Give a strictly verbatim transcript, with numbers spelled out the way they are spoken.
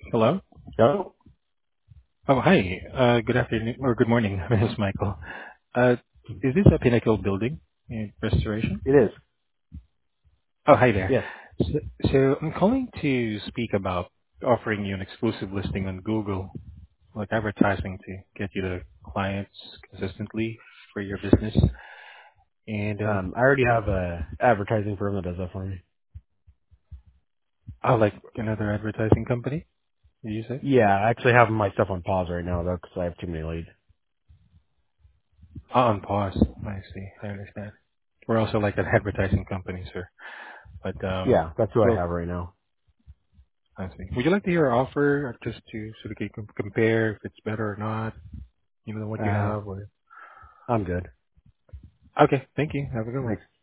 Hello? Oh, Oh, hi. Uh, Good afternoon or good morning. My name is Michael. Uh, Is this a Pinnacle Building in Restoration? it is. Oh, hi there. Yes. So so I'm calling to speak about offering you an exclusive listing on Google, like advertising to get you the clients consistently for your business. And, uh, Um, I already have a advertising firm that does that for me. oh, like another advertising company, did you say? Yeah, I actually have my stuff on pause right now though, because I have too many leads. Oh, on pause. I see. I understand. We're also like an advertising company, sir. But, um, Yeah, that's who I well, have right now. I see. Would you like to hear our offer uh, just to so we can com- compare if it's better or not, you know, what you Uh, have? Or... I'm good. Okay, thank you. Have a good one. Thanks.